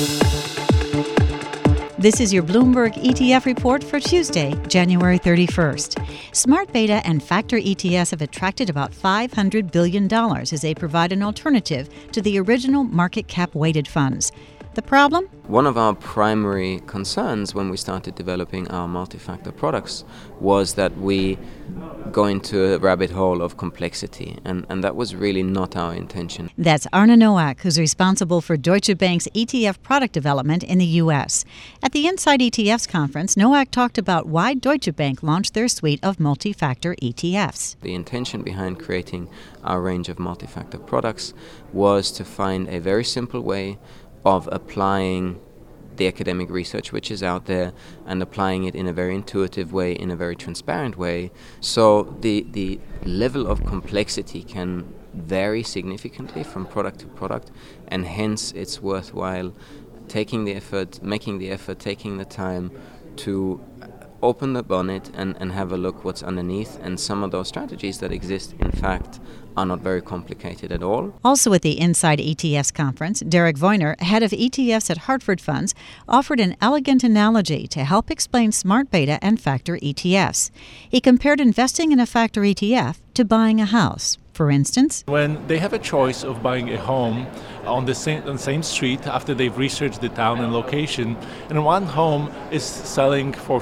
This is your Bloomberg ETF report for Tuesday, January 31st. Smart Beta and Factor ETFs have attracted about $500 billion as they provide an alternative to the original market cap weighted funds. The problem? One of our primary concerns when we started developing our multi-factor products was that we go into a rabbit hole of complexity, and that was really not our intention. That's Arne Nowak, who's responsible for Deutsche Bank's ETF product development in the U.S. At the Inside ETFs conference, Nowak talked about why Deutsche Bank launched their suite of multi-factor ETFs. The intention behind creating our range of multi-factor products was to find a very simple way of applying the academic research which is out there and applying it in a very intuitive way, in a very transparent way. So the level of complexity can vary significantly from product to product, and hence it's worthwhile taking the effort, making the effort, taking the time to open the bonnet and have a look what's underneath. And some of those strategies that exist, in fact, are not very complicated at all. Also at the Inside ETFs conference, Derek Voyner, head of ETFs at Hartford Funds, offered an elegant analogy to help explain Smart Beta and Factor ETFs. He compared investing in a Factor ETF to buying a house. For instance, when they have a choice of buying a home on the same street after they've researched the town and location, and one home is selling for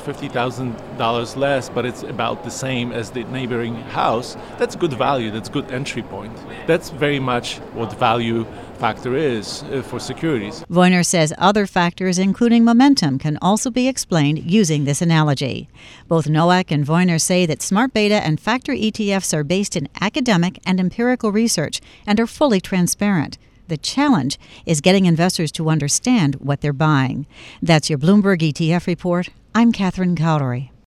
$50,000 less, but it's about the same as the neighboring house, that's good value, that's good entry point. That's very much what value factor is for securities. Voyner says other factors, including momentum, can also be explained using this analogy. Both Nowak and Voyner say that Smart Beta and Factor ETFs are based in academic and empirical research and are fully transparent. The challenge is getting investors to understand what they're buying. That's your Bloomberg ETF report. I'm Catherine Cowdery.